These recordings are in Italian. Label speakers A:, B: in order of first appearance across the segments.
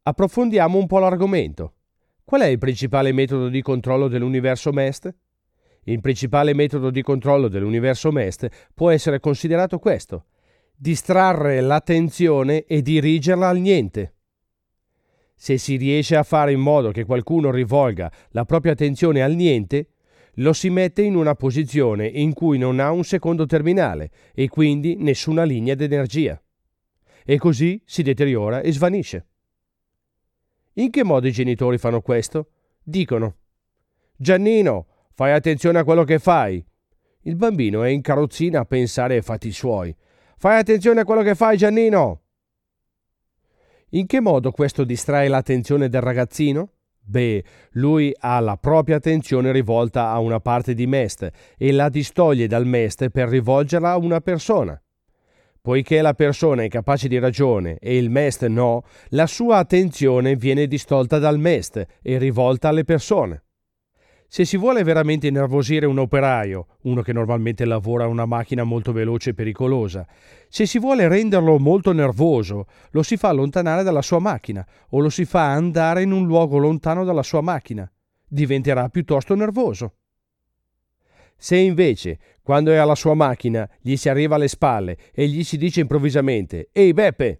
A: Approfondiamo un po' l'argomento. Qual è il principale metodo di controllo dell'universo MEST? Il principale metodo di controllo dell'universo MEST può essere considerato questo: distrarre l'attenzione e dirigerla al niente. Se si riesce a fare in modo che qualcuno rivolga la propria attenzione al niente, lo si mette in una posizione in cui non ha un secondo terminale e quindi nessuna linea d'energia. E così si deteriora e svanisce. In che modo i genitori fanno questo? Dicono: Giannino, fai attenzione a quello che fai. Il bambino è in carrozzina a pensare ai fatti suoi. Fai attenzione a quello che fai, Giannino! In che modo questo distrae l'attenzione del ragazzino? Beh, lui ha la propria attenzione rivolta a una parte di MEST e la distoglie dal MEST per rivolgerla a una persona. Poiché la persona è capace di ragione e il MEST no, la sua attenzione viene distolta dal MEST e rivolta alle persone. Se si vuole veramente innervosire un operaio, uno che normalmente lavora a una macchina molto veloce e pericolosa, se si vuole renderlo molto nervoso, lo si fa allontanare dalla sua macchina o lo si fa andare in un luogo lontano dalla sua macchina. Diventerà piuttosto nervoso. Se invece, quando è alla sua macchina, gli si arriva alle spalle e gli si dice improvvisamente: «Ehi Beppe!»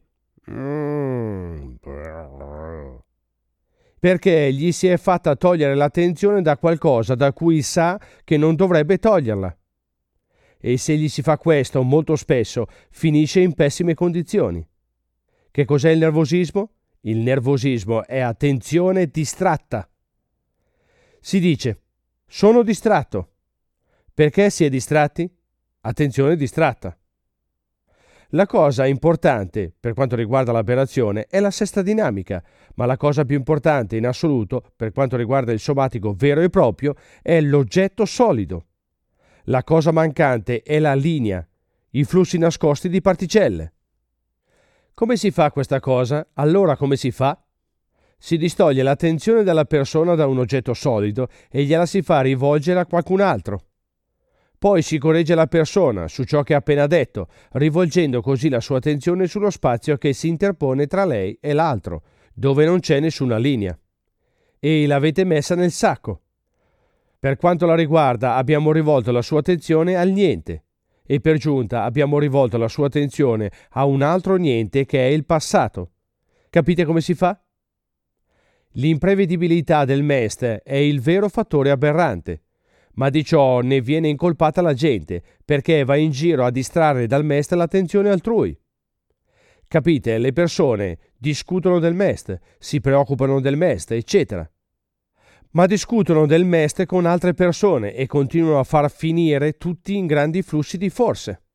A: perché gli si è fatta togliere l'attenzione da qualcosa da cui sa che non dovrebbe toglierla. E se gli si fa questo molto spesso, finisce in pessime condizioni. Che cos'è il nervosismo? Il nervosismo è attenzione distratta. Si dice: «Sono distratto». Perché si è distratti? Attenzione distratta. La cosa importante per quanto riguarda l'aberrazione è la sesta dinamica, ma la cosa più importante in assoluto per quanto riguarda il somatico vero e proprio è l'oggetto solido. La cosa mancante è la linea, i flussi nascosti di particelle. Come si fa questa cosa? Allora come si fa? Si distoglie l'attenzione della persona da un oggetto solido e gliela si fa rivolgere a qualcun altro. Poi si corregge la persona su ciò che ha appena detto, rivolgendo così la sua attenzione sullo spazio che si interpone tra lei e l'altro, dove non c'è nessuna linea. E l'avete messa nel sacco. Per quanto la riguarda, abbiamo rivolto la sua attenzione al niente. E per giunta abbiamo rivolto la sua attenzione a un altro niente che è il passato. Capite come si fa? L'imprevedibilità del MEST è il vero fattore aberrante. Ma di ciò ne viene incolpata la gente, perché va in giro a distrarre dal MEST l'attenzione altrui. Capite, le persone discutono del MEST, si preoccupano del MEST, eccetera. Ma discutono del MEST con altre persone e continuano a far finire tutti in grandi flussi di forze.